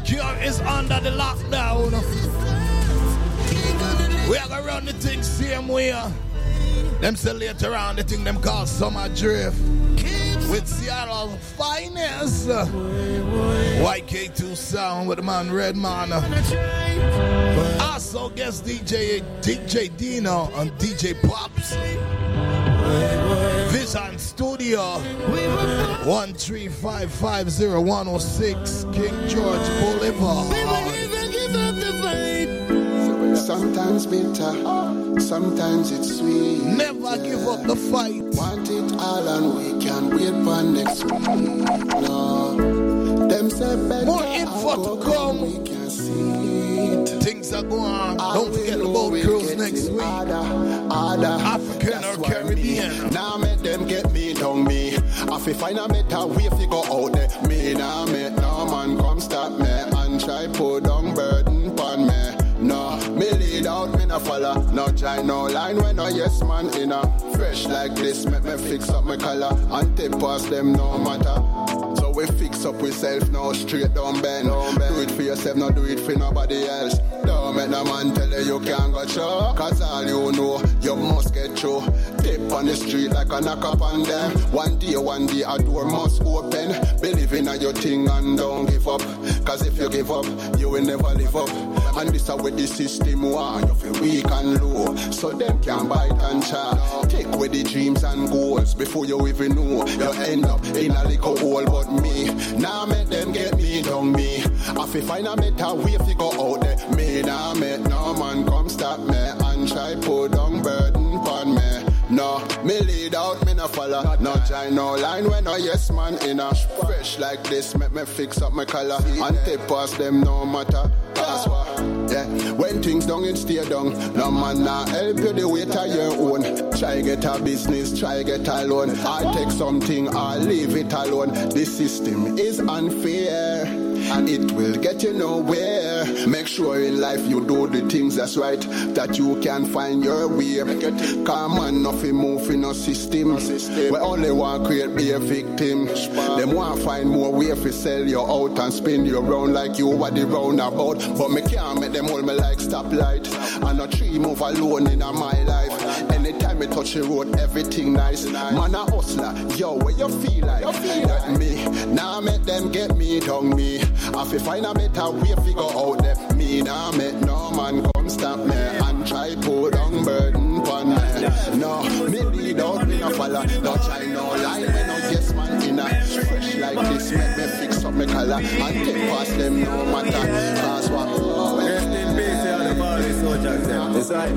Cure is under the lockdown. We are gonna run the thing same way. Them say later on the thing them call Summer Drift. With Seattle finest. YK2 sound with the man Redman. Also guest DJ Dino and DJ Pops. Vision Studio 13550-106 King George Boulevard. Sometimes bitter, sometimes it's sweet. Never give up the fight. Want it all and we can wait for next week. No, them say better. More info to come. We can see it. Things are going on. Don't forget the boat cruise next week. African or Caribbean. Now make them get me down me. If I find a better way if you go out there, me now make no man come stop me and try put down burden upon me. No, me lead out, me no follow. No try, no line when no yes man in a. Fresh like this, make me fix up my color and take past them no matter. So we fix up we self, no straight down bend. Do it for yourself, no do it for nobody else. Don't make no man tell you you can't go through. Cause all you know, you must get through. Tip on the street like a knock up on them. One day a door must open. Believe in your thing and don't give up. Cause if you give up, you will never live up. And this is where the system want you feel weak and low. So them can bite and chat. Take away the dreams and goals before you even know. You end up in a little hole. But me, now make them get me down me. If you find a better way if you go out there, me now make no man come stop me and try put down burden upon me. No, me lead out, me no follow. No try, no line when no yes man in a. Fresh like this, make me fix up my color and take past them no matter. That's why, yeah. When things don't it stay down. No man now help you the way to your own. Try get a business, try get a loan. I take something, I leave it alone. This system is unfair and it will get you nowhere. Make sure in life you do the things that's right, that you can find your way. Come on, nothing move in no system. We only want to create be a victim. Them want to find more way to sell you out and spin you around like you what the roundabout. But me can't make them hold me like stoplight. And a tree move alone in my life. Anytime I touch the road, everything nice. Man a hustler, yo, what you feel like? That me, now make them get me down me. If you find a better way if you go out there, me now make no man come stop me and try put down burden upon me. No, me lead out, me no follow. No try, no lie, me no yes man in a. Fresh like this, make me fix up my color and take past them no matter. Cause what? Rest in peace, all the body soldiers them. That's right.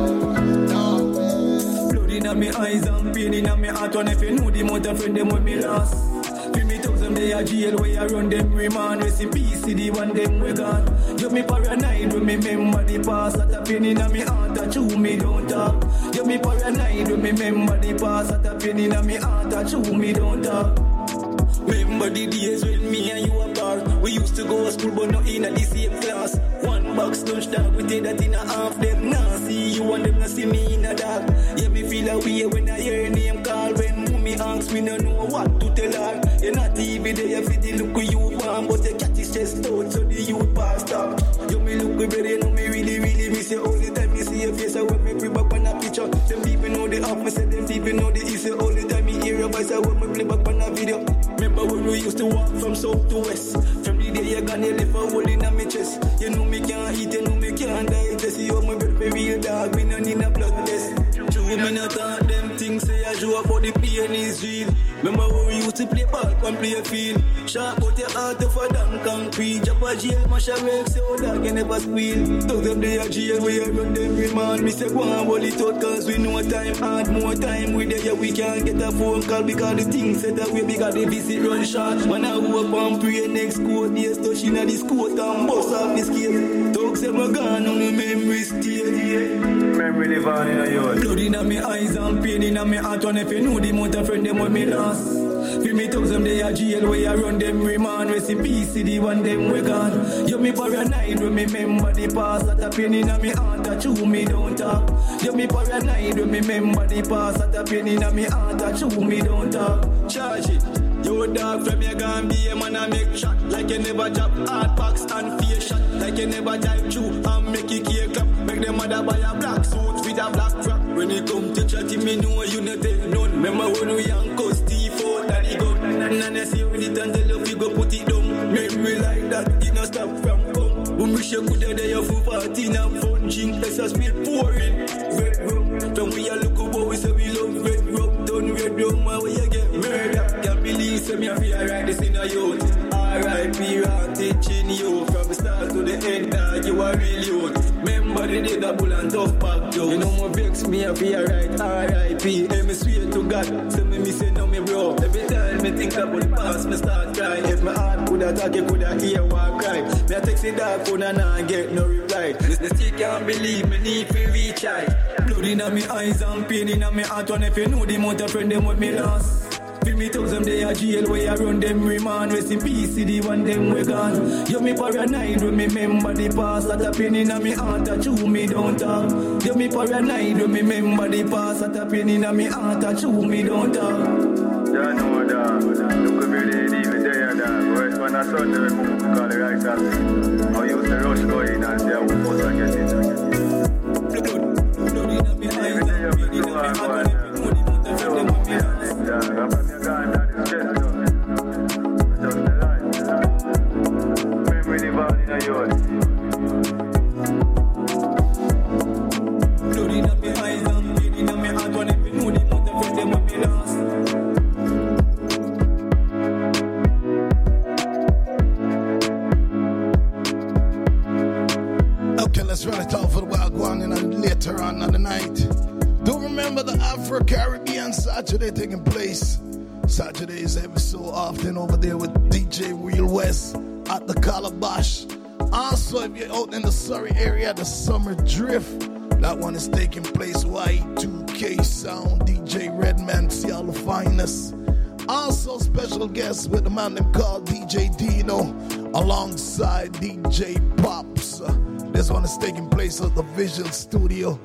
Blood in my eyes and pain in my heart. And if you know the amount of friend them when me lost. Feel me thousand day a jail where I run them remand. Rest in peace, see the one them we gone. You me paranoid when me remember the past. That a pain in my heart, that you me don't talk. You me paranoid when me remember the past. That a pain in my heart, that you me don't talk. Remember the days when me and you apart. We used to go to school but not in the same class. One box lunch dog, we did that in a half. Them now see you and them not see me in a dark. Yeah, me feel a way when I hear name call. When mommy asks me no know what to tell her. You're not even there for the look you want. But the cat is just out so the youth passed up. You me look good better, you know me really miss you. All the time me see your face I when me play back on a picture. Them people know the off, me say them people know the issue. All the time me hear your voice I when me play back on a video. Remember when we used to walk from south to west. From the day you gone, you left a hole in my chest. You know me can't eat, you know me can't digest. You my breath, me real dog, me no need a blood test. True, me not talk them things, say I show up for the pain is real. Remember when we used to play ball and play a field. Sharp out your heart of a damn concrete. Drop a jail, mash a make so dog you never squeal. Those them day a jail, we run them remand. Me say go and hold it out cause we know time hard. More time we there, we can't get a phone call because the things set that way because the visit run short. When I go up and pray next court, yes, touch in this court and bust off the scale. Dogs them a gone on the memory still. Memory live on in a yard. Blood in my eyes and pain in my heart. And if you know the amount of friend them with me lost. Feel me thousand day a jail where I run them remand. Rest in peace, see the one them we gone. You me paranoid when me remember the past. That a pain in my heart, that you me don't talk. You me paranoid when me remember the past. That a pain in my heart, that you me don't talk. Charge it. Yo dog from your gun be a man I make shot. Like you never drop hard box and face shot. Like you never dive through and make it cake up. Make them mother buy a black suit with a black front. When you come to chat, me know you not tell none. Remember when we young cause T4 daddy go. And I say with it until you go put it down. Make me like that, it not stop from come. When we shake with the day of party and fun drink, let's just feel pouring. Red rum, from we a look about we say we love red rum. Done red rum, why we you get murder? Can't believe say me a feel right this in a youth. R.I.P. rock teaching you. From the start to the end, dog, you are real youth. Remember the day that bull and tough back jokes. You know more vex me a feel right, R.I.P. Hey, me swear to God, say me say no me bro. Every time me think about the past, me start crying. If my heart could attack, you could hear one cry. Me a text the dark phone and I get no reply. The still can't believe me need to reach high. Blood in my eyes and pain in my heart. And if you know the amount of friend them with me lost. Feel me thousand day a jail where I run them remand. Rest in peace, the one them we gone. You me paranoid when me remember the past. That a pain in my heart, that chew me don't talk. You me paranoid when me remember the past. That a pain in my heart, that chew me don't talk. Yeah, no, dog. Look at me, even there, dog. Right when I saw the remove, call the right up. I used to rush going and say I would post and get it. Blood in my eyes and pain in my heart. And if you know the amount of friend them with me lost. Yeah, I'm from your guy, that is just the life. Memory divine in a yard. Blood in my eyes and pain in my heart. And if you know the amount of friend them with me lost. Okay, let's run it off for the wild one and later on in the night. Do remember the Afro-Caribbean Saturday taking place. Saturdays every so often over there with DJ Real West at the Calabash. Also, if you're out in the Surrey area, the Summer Drift, that one is taking place. Y2K Sound, DJ Redman, see all the finest. Also, special guests with the man them called DJ Dino alongside DJ Pops. This one is taking place at the Visual Studio,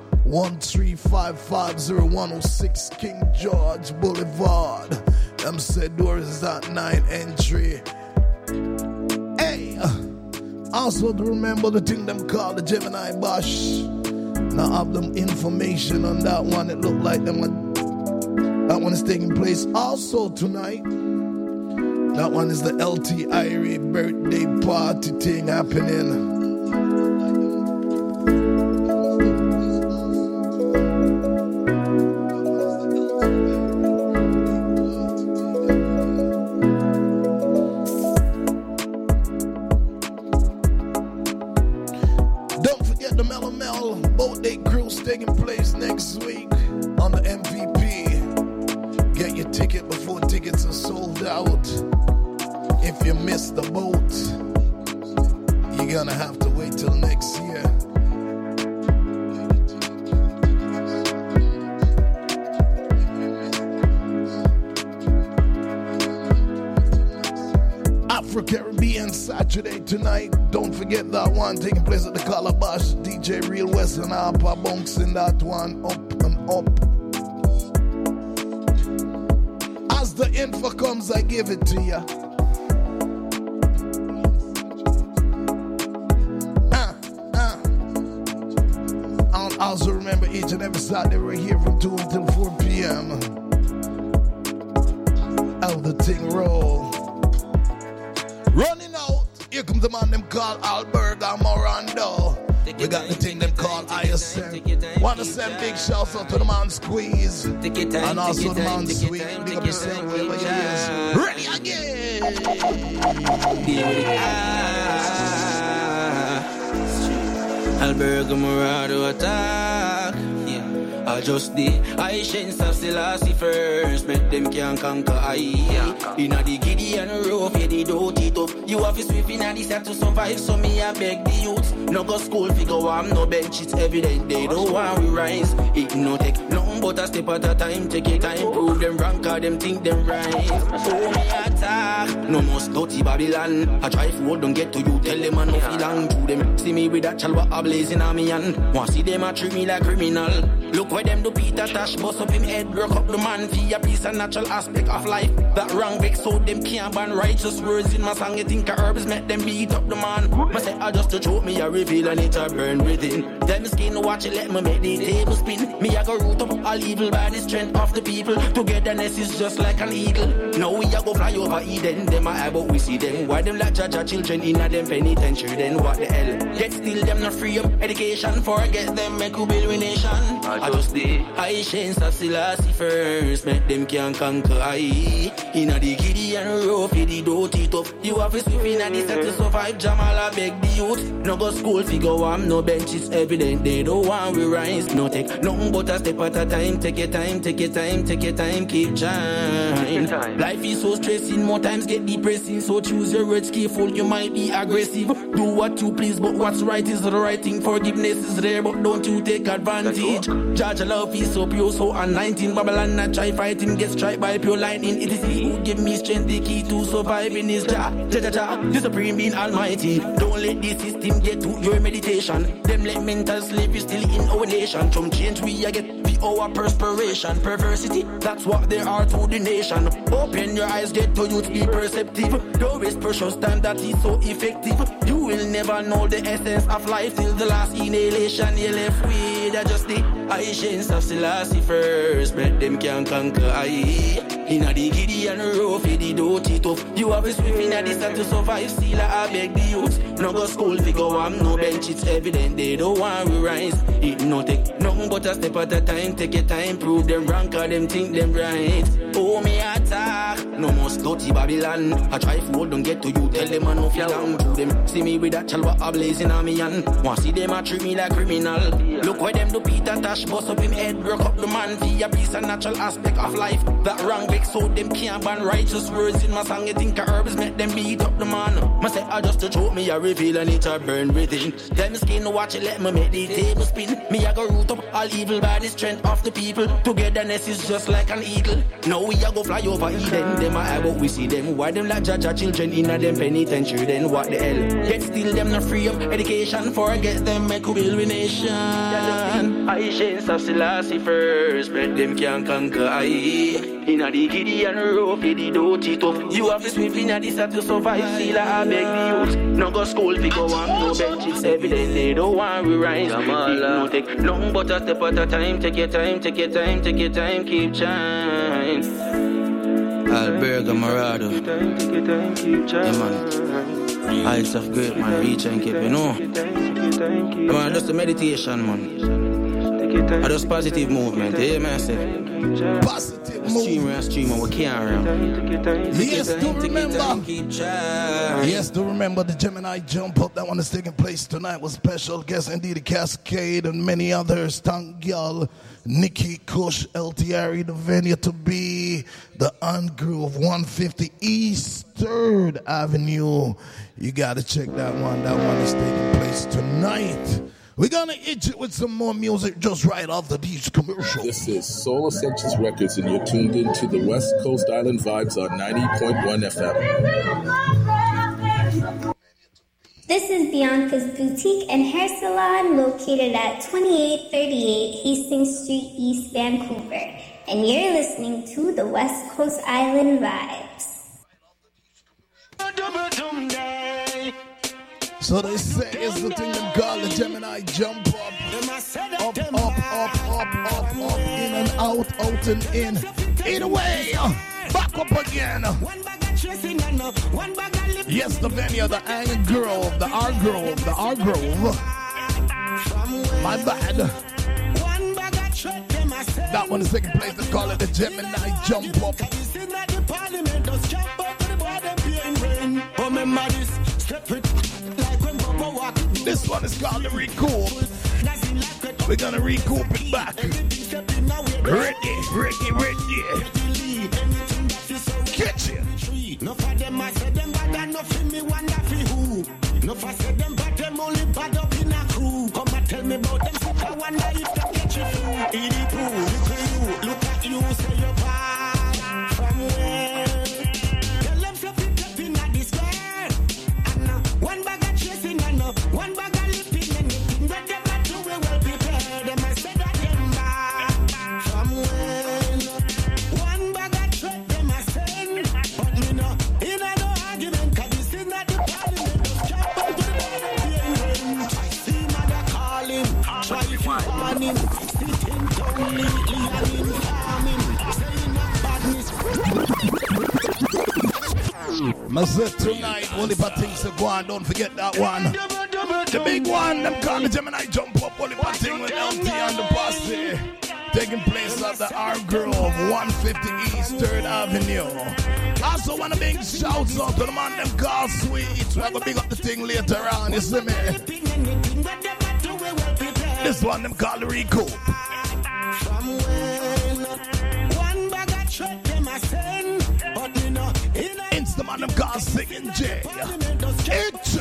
13550 King George Boulevard. Them said doors is at 9 entry. Hey, also to remember the thing them called the Gemini Bash. Now have them information on that one. It look like them that one is taking place also tonight. That one is the LT Irie birthday party thing happening. Taking place next week on the MVP. Get your ticket before tickets are sold out. If you miss the boat, you're gonna have to wait till next year. Afro-Caribbean Saturday tonight. Don't forget that one taking place at the Calabash. DJ Real West and Alpa bouncing that one up and up. As the info comes, I give it to you. And also remember each and every Saturday we're here from 2 until 4 p.m. How the thing roll. Running out, here comes the man them called Alberga Morando. We got the thing them called ISM. Wanna send big shouts out to the man Squeeze and also the man Sweet. Big up yourself wherever he is. Ready again. Alberga Morando attack. I just the Haitians of Selassie first. Make them can't conquer I. Inna the Gideon rough, yeah, they dirty tough. You have to swift inna the set to survive, so me I beg the youth. No go school, figure I'm no bench, it's evident they don't want we rise. It no take nothing but a step at a time. Take your time, prove them wrong, cause them think them right. So me attack, no more dirty Babylon. I try for don't get to you, tell them I no feel long to them. See me with that chalwa a blazing on me and want see them a treat me like criminal. Look when where them do Peter Tosh, bust up him head, broke up the man for a piece of natural aspect of life. That wrong vex, so them can't ban righteous words in my song. You think of herbs make them beat up the man. I say I just to choke me, I reveal and it a burn within. Them skin watch it, let me make the table spin. Me I go root up all evil by the strength of the people. Togetherness is just like an eagle. Now we a go fly over Eden. Them a but we see them. Why them like Jaja children in a them penitentiary? Then what the hell? Yet still them not free up education. Forget them make we build a nation. I just the I chains of Selassie first. Make them can conquer I. Inna the giddy and rough, the dirty tough. You have to swim inna the set to survive. Jamal I beg the youth. No go school figure am no bench. It's evident they don't want we rise. No take nothing but a step at a time. Take your time, take your time, take your time. Keep trying. Life is so stressing. More times get depressing. So choose your words careful. You might be aggressive. Do what you please, but what's right is the right thing. Forgiveness is there, but don't you take advantage. Judge love is so pure, so anointing. Babylon not try fighting, get struck by pure lightning. It is he who give me strength, the key to surviving is Jah. The supreme being almighty. Don't let the system get to your meditation. Them let mental slavery still in our nation. From change we get the our perspiration. Perversity, that's what they are to the nation. Open your eyes, get to youth, be perceptive. Don't waste precious time that is so effective. You will never know the essence of life till the last inhalation you left with. Just the Haitians of Selassie first. But them can conquer I. Inna the giddy and rough, the dirty tough. You have a swim inna the sun to survive. Still I beg the youth. No go school figure am no bench. It's evident they don't want we rise. It no take nothing but a step at a time. Take your time, prove them wrong, cause them think them right. Oh me attack, no more slutty Babylon. I try fool, don't get to you. Tell them I know feel down to them. See me with that chalwa a blazing on me and want see them a treat me like criminal. Look where them do Peter Tosh, bust up him head, broke up the man for a piece of natural aspect of life. That wrong vex, so them can't ban righteous words in my song. You think of herbs make them beat up the man. I say I just to choke me, I reveal and it a burn within. Them skin watch it, let me make the table spin. Me I go root up all evil by the strength of the people. Togetherness is just like an eagle. Now we a go fly over Eden. Them a but we see them. Why them like Jaja children in a them penitentiary? Then what the hell? Yet still them not free up education. Forget them make we build a nation. I chains of Selassie first. But them can conquer I. Inna the giddy and rough, the dirty tough. You have to swim inna the set to survive. Still I beg the youth. No go school figure am no bench. It's evident they don't want we rise. No take nothing but a step at a time. Take your time, take your time, take your time. Keep trying. Alberga Morado. Yeah, man. Heights of great man, reach and keep, you know. Man, just a meditation, man. I just positive movement, yeah, man. I say. Positive movement. Streamer, we can't run. Yes, do remember. Yes, do remember the Gemini Jump Up. That one is taking place tonight with special guests, indeed, the Cascade and many others. Thank y'all. Nikki Kush, LTRE, the venue to be the Ungroove 150 East 3rd Avenue. You got to check that one. That one is taking place tonight. We're going to hit you with some more music just right after these commercials. This is Soul Essentials Records, and you're tuned into the West Coast Island Vibes on 90.1 FM. This is Bianca's Boutique and Hair Salon located at 2838 Hastings Street, East Vancouver. And you're listening to the West Coast Island Vibes. So they say it's the thing them call the Gemini Jump Up. Up, in and out, out and in. Either way, back up again. Yes, the venue, the Ang Grove, the R Grove, the R Grove. My bad. That one is taking place. They call it the Gemini Jump Up. This one is called the Recoup. We're gonna recoup it back. Ready. Kitchen. No for them, I said them bad enough for me, wonder for who. No for said them bad, them only bad up in a crew. Come and tell me about them, so I wonder if they get you through. Edie Pooh, look at you, say you're bad. From where? Tell them so fit up in a this girl. And one bag of chasing and one bag of lipping. Anything that them not do, we well prepared. Them I said that them bad. farming. Sitting down neatly and in farming. Saying that badness. Mazet tonight, only bad things to go on, don't forget that one. The big one, them call me Gemini Jump Up, only bad thing with LT and the posse. Taking place at the R Grove, 150 East 3rd Avenue. Also want to big shouts out to the man them call Sweet. We're going to big up the thing later on, you see me? This one them call the Recoup. From when one bag of shot them a send, but me no It's the man them call Singing J. It's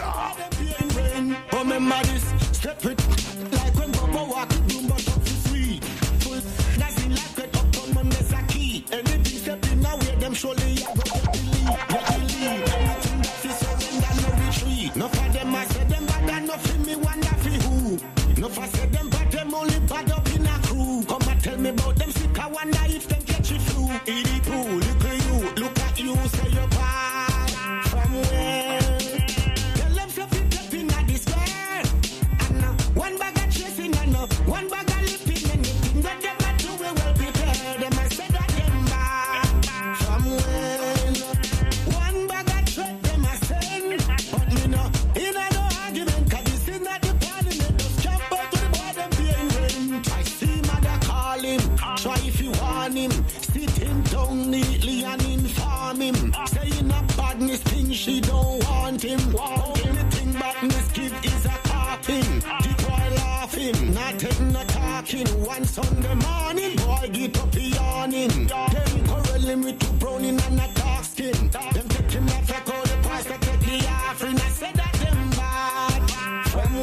remember this, step it like when Bubba walk it, boom, but up for free. Full, that's in like it up on Mondays a key. Anything step in now, where them surely I go to the lead. Anything that fi surrender, no retreat. No for them, I say them bad and no fi me wonder fi who. No for say them bad, them only bad up in a crew. Come and tell me about them sick, I wonder if them catch you flu. Edie Pooh, look at you, look at you, say you're bad. From where? Tell them so fit up in a this world. And one bag of chasing and one bag of lipping. Anything that them a do, we well prepared. Them a say that them bad. From when one bag of threat, them a send. But me no, in a no argument, cause this is not the parliament. Just jump out to the boy, them paying rent. I see mother call him, try if you want him. Sit him down neatly and inform him. Saying a badness thing, she don't want him. Only thing badness give is a coughing. The boy laughing, not taking no talking. One Sunday morning, boy get up yawning. Then quarrel him with two browning and a dark skin. Them take him off like all the pastor take the offering. I said that them bad. From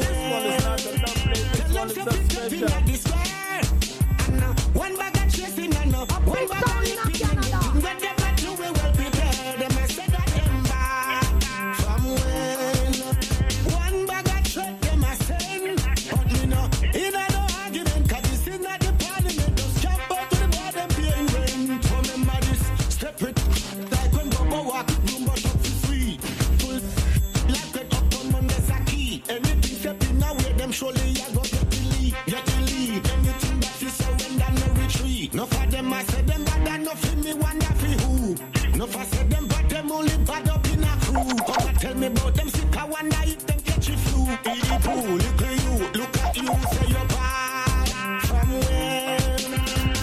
where? Tell them to pick up in a this world. One bag of chasing and one bag of lipping. When them a do, we well prepared. Them I said that them bad. From when one bag of threat, them a send. But me no, in a no argument, cause this is not the parliament. Just jump out to the board and paying rent. Remember this, step it like when Bubba walk it, room but up for free. Full like it up on Mondays a key. Anything step in now, where them surely I go get the lead. Get the lead. Anything that you surrender, no retreat. No for them, I say them bad and no for me wonder for who. No for say them bad, them only bad up in a crew. Come and tell me about them sick, I wonder if them catch you flu. Edie Pooh, look at you, look at you, say you're bad. From when?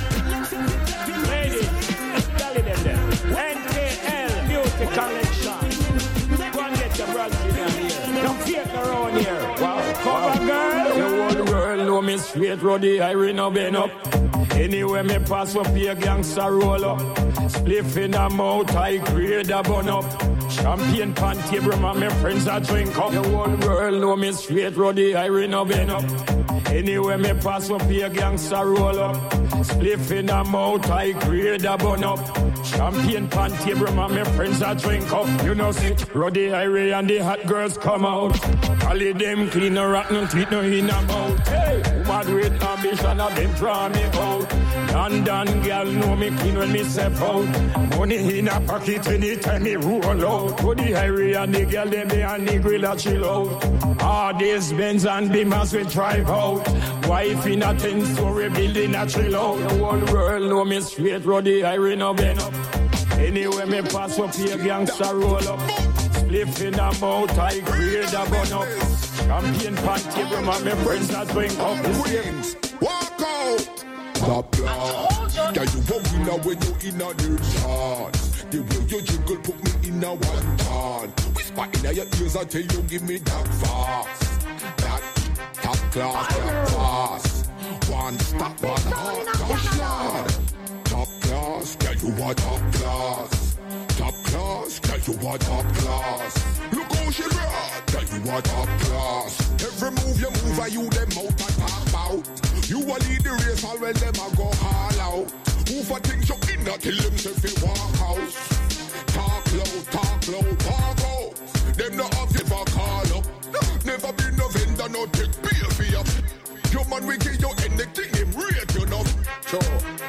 Ladies, tell them there. NKL Beauty Collection. Go and get your brush in here. Don't fake around here. Wow, cover girl. The whole world know me straight, Roddy, I no been up. Anywhere me pass up here, gangster roll up. Spliff in a mouth, I grade a bun up. Champagne pan table, my friends a drink up. The whole world know me straight, Roddy, I no been up. Anywhere me pass up here, gangster roll up. Spliff in a mouth, I grade a bun up. Champagne pan table, my friends a drink up. You know see, Roddy, Irie and the hot girls come out. All of them clean no rotten teeth, no in a mouth. Hey, mad with ambition, I've been draw me out. London girl know me clean when me step out. Money in a pocket anytime me roll out. To the highway and the girl them behind the grill a chill out. All these Benz and Beamers we drive out. Wife in a 10-story building a chill out. The whole world know me straight, Roddy, highway no bend up. Anywhere me pass up here, gangster roll up. Spliff in a mouth, I grade a bun up. Champagne pan table, my friends that drink up. Wings, walk out. Top class. Can you walk in now when you in a new chance? The way you jiggle put me in a one pan. Whisper in your ears until you give me that fast. That top class, that fast. One stop, one heart, gosh lord. Top class, can you want top class? Top class, can you want top class? Look how she run, can you want top class? Every move you move, I you them out and talk about. You a lead the race, all when them a go all out. Who for things you in that till them say fi walk out. Talk loud, talk loud, talk out. Them no have you for call up. Never been no vendor, no take beer for you. Your man we give you anything, him rate you know. So,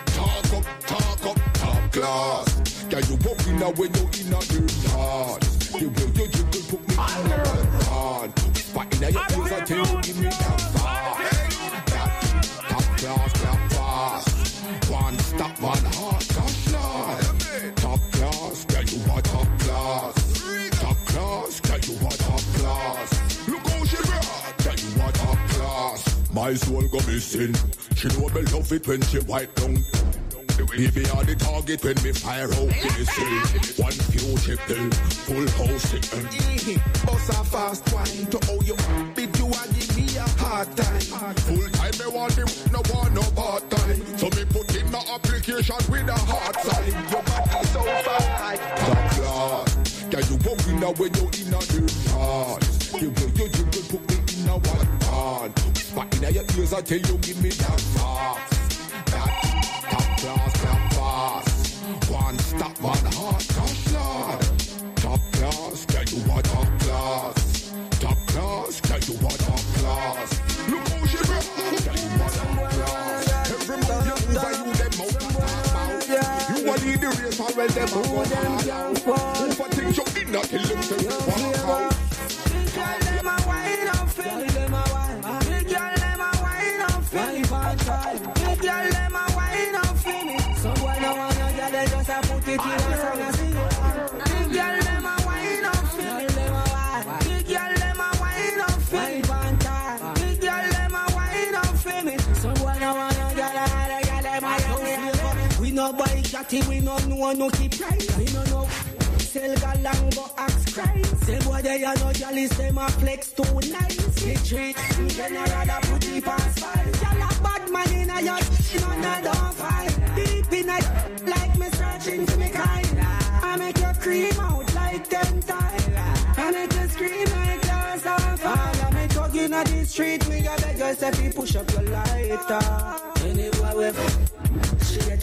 talk up, top class. Can you walk in now when you in a new yard? The way you jiggle put me in a one. Whisper in your ears until you give me that fast. Top class. my soul go missing. She know me love it when she wipe down. Baby are the target when me fire out missile. One few chicken, full house chicken. Boss a fast wine to how you beat you and give me a hard time. Full time me want him, no want no part time. So me put in my application with a hard sign. Your body so fine. Top class, can you walk in now when you in a new charts? The way you jiggle put me in a one part. But in your ears I tell you give me that fast. That top class, clap fast. One stop, one heart, gosh lord. Top class, can you what top class? Top class, can you what top class? Look how she rap, can you what top class? Every move you move and you them out. You will lead the race or well them out. Who for things you in not kill them till you walk out. Girl, them a wine up for me. Girl, them a wine up for me. Girl, them a wine up for me. So boy no wanna get it, just a put it in a song and sing it. Girl, them a wine up for me. Girl, them a wine up for me. Girl, them a wine up for me. So boy no wanna get it, we no buy catty, we no know no keep price. We no know. Sell galang go ask Christ. Say boy they are no jealous, them a flex too nice. They treat in general a put deep as five. Y'all a bad man in a yacht, she no don't fight. Deep in a like me searching for me kind. I make you cream out like 10 times. I make you scream like yours on fire. I make you in the street, me I beg you say fi push up your lighter. Anywhere with shit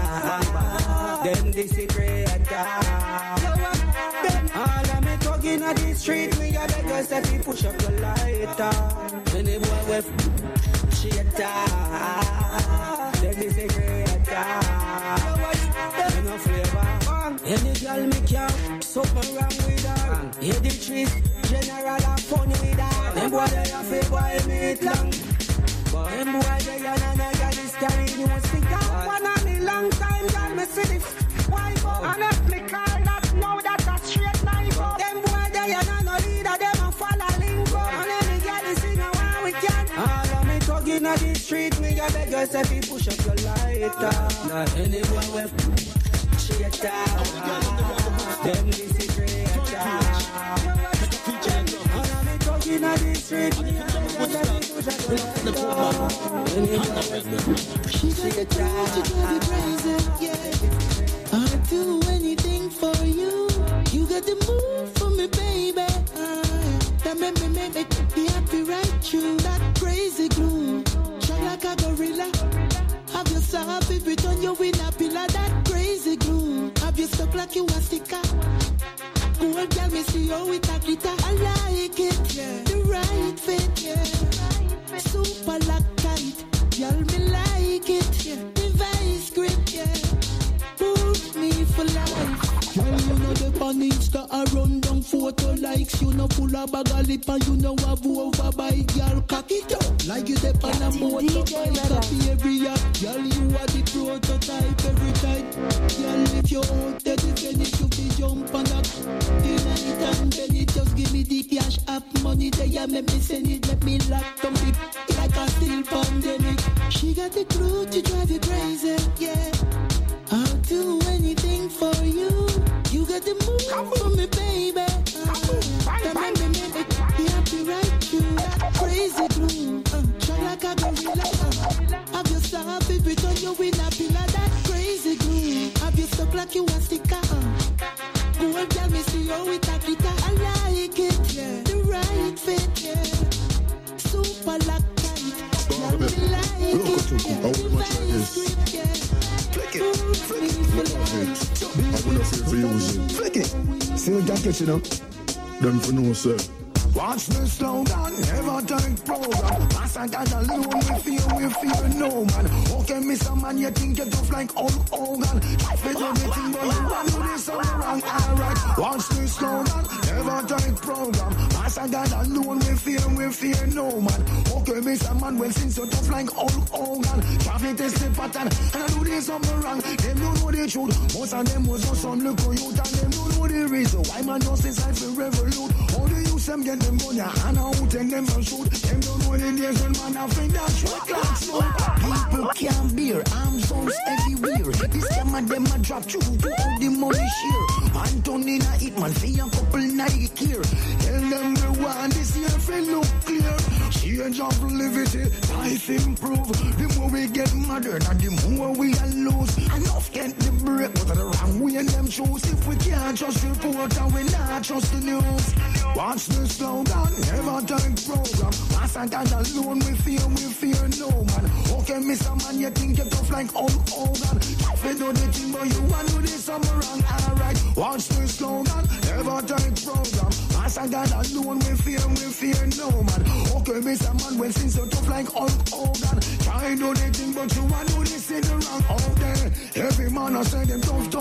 them the secret. All of me talking on the street, me a beg you say fi push up your lighter. Any boy with shit them the secret. No flavor. Any girl me can't something wrong with her. Hear the trees, general have fun with her. Them boy they a fi boy meet long. Them boy they a no girl is carrying you stick out. One of me long time girl me see the wife up. And if me call that now that a straight knife up. Them boy they a no leader, them a follow link up. And every girl is sing a while we can. All of me talking on the street, me a beg you say fi push up your lighter. Any boy with shit down, them the secret. All of me talking on the street, me a beg you say fi push up your lighter. Shit down. I'll do anything for you. You got the move for me, baby. That make me happy right through that crazy glue. Shine like a gorilla. Have you soft if it on you in a pillar? That crazy glue. Have you stuck like you a sticker? Cool girl, me see you with a glitter. I like it, yeah. The right fit, yeah. Super lock tight. Girl, me like it, yeah. The vice grip, yeah. Put me for life. Girl, you know the Insta a run down photo likes. You know full of bag of lip and you know have over by. Girl, cock it up like you dep on a motorbike. Copy every yacht. Girl, you are the prototype every time. Girl, if you're out there, then it should be jump on up. The night and then it just give me the cash app money. They make me send it, let me lock them deep like a still pandemic. She got the clue to drive you crazy, yeah. I'll do anything for you. You got the move for me, baby. That make me happy right through that crazy glue. Shine like a gorilla. Have you soft if it on you in a pillar? That crazy glue. Have you stuck like you a sticker? Go and tell me see you with a glitter. I like it, yeah. The right fit, yeah. Super lock tight. Girl, me like it, yeah. The vice grip, yeah. Flick it. I'm gonna feel for using. Flick it. See you can't catch it up. Them for no sir. Watch the slogan, never take program. Mass I got alone, we fear no man. Okay, Mr. Man, you think you're tough like Hulk Hogan. Fit everything, but you want to do something wrong. Alright, watch the slogan, never take program. Mass I got alone, we fear no man. Okay, Mr. Man, well, since you're tough like Hulk Hogan. Traffic test the pattern, and I do this something wrong. Them don't know the truth. Most of them was on some little youth, and them don't know the reason why man just decide to revolute. How do you say them get them gun, yeah, and out and them from shoot. Them don't know the days when man have been that short clock smoke. People can't bear, arms zones everywhere. This time of them a drop through to all the money share. Anthony na it man, for a couple night here. Tell them the one this year feel look clear. Change of liberty, life improve. The more we get modern and the more we are lose. Enough get the break, but the wrong way in them choose. If we can't trust report and we not trust the news. Watch the slogan, never take program. Mass and God alone, we fear no man. Okay, Mr. Man, you think you're tough like Hulk Hogan. If you do the thing, but you want to do this, I'm wrong, alright. Watch the slogan, never take program. Mass and God alone, we fear no man. Okay, Mr. Man, when things so tough like Hulk Hogan. Try do the thing, but you want to do this in the wrong out there. Every man I say them tough.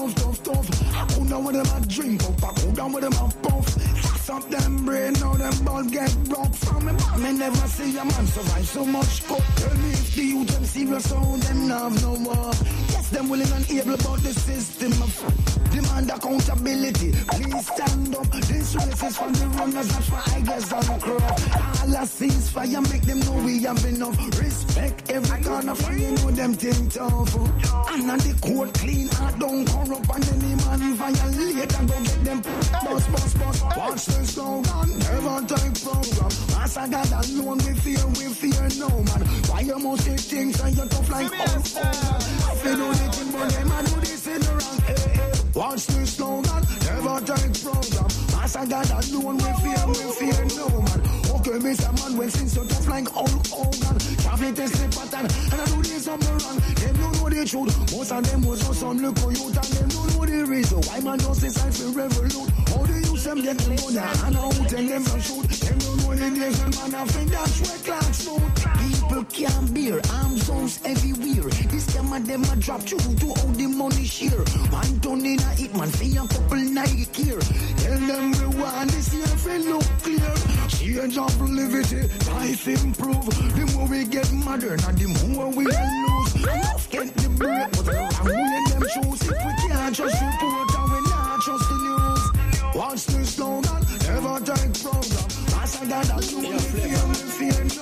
I go down with them a drink up, I go down with them a puff. Fast up them brain, now them ball get broke from me. Me never see a man survive so much cut. Tell me if the youth them serious, so them have no more. Yes, them willing and able about the system of demand accountability. Please stand up. This race is for the runners, not for Igers and Crow. All I see is fire, make them know we have enough. Respect every corner for you know them think tough. And on the court clean, I don't corrupt and any man violate and go get them boss. Watch the slogan, never take program. As I got alone, we fear no man. Why you must say things and you're tough like us? If you do the thing, but them I do this in the wrong. Watch the slogan, never take program. As I got alone, we fear no man. Okay, Mr. Man, when since you're tough like Hulk Hogan. Traveling test the pattern, and I do this on the run. Them don't know the truth. Most of them was just some little youth, and them don't know the reason why man does this I feel revolute. How do you them get the money, and out and them from shoot. Them don't know the days when man have been that sweat clock smooth. People can't bear, arms zones everywhere. This time of them a drop through to all the money share. Man don't need a hit man, for a couple night here. Tell them we want this year feel look clear. Change of liberty, life improve. The more we get modern and the more we lose. Enough get the break, but the wrong way in them choose. If we can't trust report and we not trust the news. Watch the slogan, never take program. As I got a new fear no.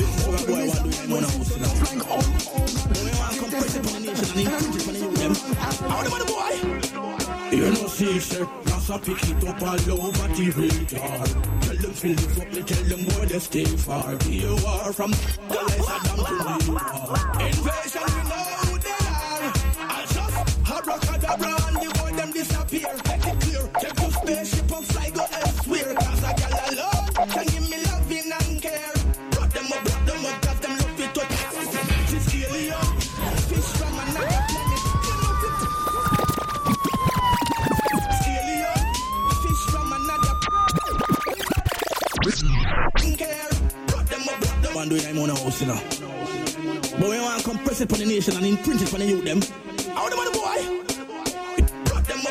You know, see, sir, cause I pick it up all over the radar. Tell them fill the fuck, me tell them where they stay far. You are from the less of them to me. Invasion, you know who they are. I just abracadabra and the world them disappear. Make it clear, take your spaceship and fly go elsewhere. Cause I got alone, can give me loving and care. Brought them up, cause them love it to this alien, fish from another planet. Man do it, I'm on a house, you know. But we want to compress it for the nation and imprint it for the youth, them. How the money, boy? Brought them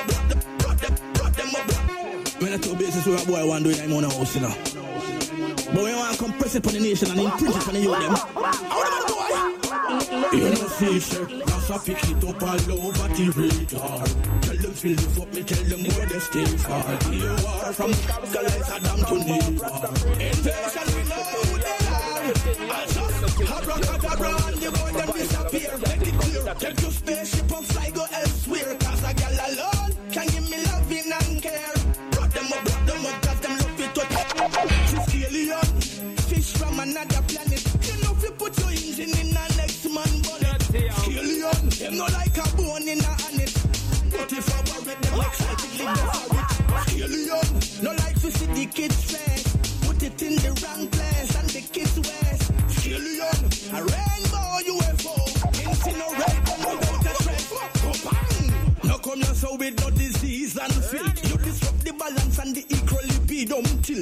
up. When I tell basis where a boy want to do it, I'm on a house, you know. But we want to compress it for the nation and imprint it for the youth, them. How the money, boy? You know, see, sir, cause I pick it up all over the radar. Tell them fill the fuck, me tell them where they stay far. You are from the lights of them to need. Invasion, we know who they are. I just abracadabra and the boy them disappear. Make it clear, take your spaceship and fly go elsewhere. Cause a girl alone can give me loving and care. Brought them up, cause them love it to this alien, fish from another planet. You know if you put your engine in a next man bonnet. Alien, them no like a bone in a honey. But if I worry them excitedly go for it. Alien, no like to see the kids face. Put it in the wrong place and the kids waste. Alien, a rainbow UFO. Incinerate them without a trace. No come now so with no disease and filth. You disrupt the balance and the equal libido until